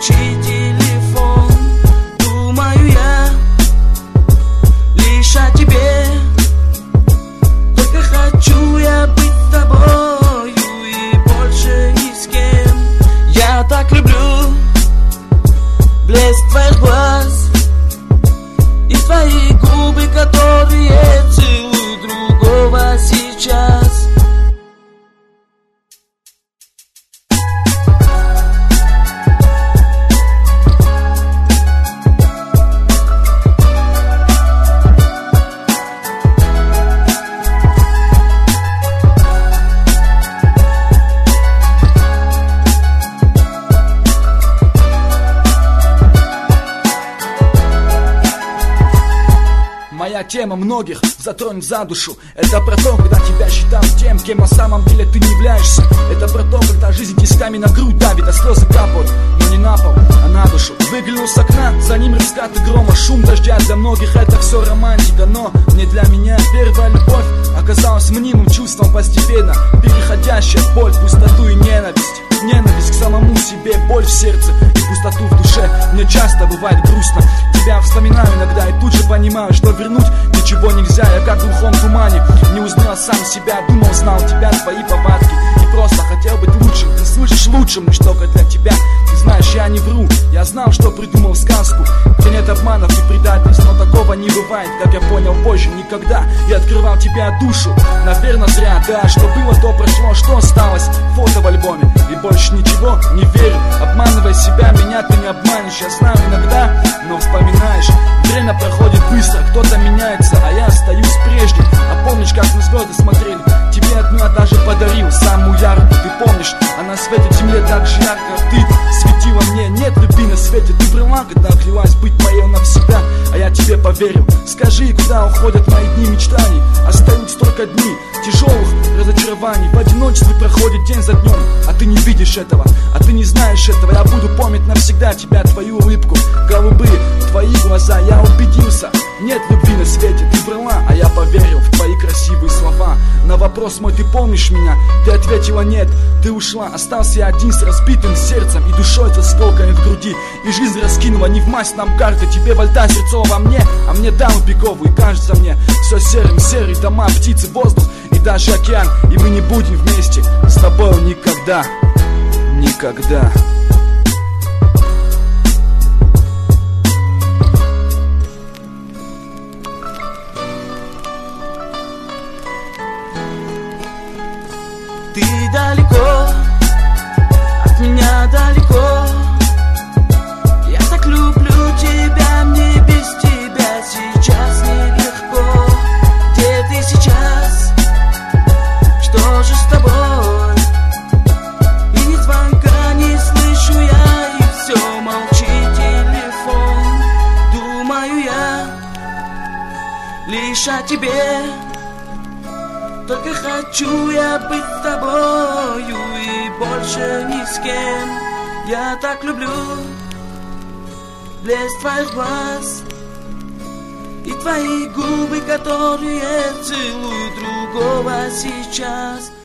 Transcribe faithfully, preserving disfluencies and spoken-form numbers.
молчи, телефон. Думаю я лишь о тебе. Только хочу я быть с тобою и больше ни с кем. Я так люблю блеск твоих глаз и твои губы, которые целуют другого сейчас. Моя тема многих затронет за душу. Это про то, когда тебя считают тем, кем на самом деле ты не являешься. Это про то, когда жизнь тисками на грудь давит, а слезы капают, но не на пол, а на душу. Выглянул с окна, за ним раскаты грома, шум дождя. Для многих это все романтика, но не для меня. Первая любовь оказалась мнимым чувством, постепенно переходящая в боль, пустоту и ненависть. Ненависть к самому себе, боль в сердце и пустоту в душе. Мне часто бывает грустно, тебя вспоминаю иногда и тут же понимаю, что вернуть ничего нельзя. Я как в глухом тумане, не узнал сам себя. Думал, знал тебя, твои повадки, и просто хотел быть лучшим. Ты слышишь лучшим, лишь только для тебя. Ты знаешь, я не вру, я знал, что придумал сказку, где нет обманов и предательств. Но такого не бывает, как я понял позже, никогда. Я открывал тебя душу, наверное зря. Да, что было, то прошло, что осталось? Фото в альбоме и больше ничего, не верю. Обманывая себя, меня ты не обманешь. Я знаю иногда, но вспоминаешь. Время проходит быстро, кто-то меняется, а я остаюсь прежним. А помнишь, как мы звезды смотрели? Тебе одну я даже подарил, самую яркую. Ты помнишь, она светит земле так же ярко, как ты светила мне. Нет любви на свете, ты брала, когда клялась быть моей навсегда. А я тебе поверил. Скажи, куда уходят мои дни мечтаний? Остаются только дни тяжелых разочарований. В одиночестве проходит день за днем, а ты не видишь этого, а ты не знаешь этого. Я буду помнить навсегда тебя, твою улыбку, голубые твои глаза. Я убедился, нет любви на свете. Ты брала, а я поверил в твои красивые слова. На вопрос мой, ты помнишь меня? Ты ответила нет, ты ушла. Остался я один с разбитым сердцем и душой с осколками в груди. И жизнь раскинула не в масть нам карты. Тебе вольта сердцова во мне, а мне даму пиковую. И кажется мне все серым, серые дома, птицы, воздух и даже океан. И мы не будем вместе с тобой никогда, никогда. Ты далеко, от меня далеко. Я так люблю тебя, мне без тебя сейчас нелегко. Где ты сейчас? Что же с тобой? И ни звонка не слышу я, и все молчит телефон. Думаю я лишь о тебе. Только хочу я быть с тобою и больше ни с кем. Я так люблю блеск твоих глаз и твои губы, которые целуют другого сейчас.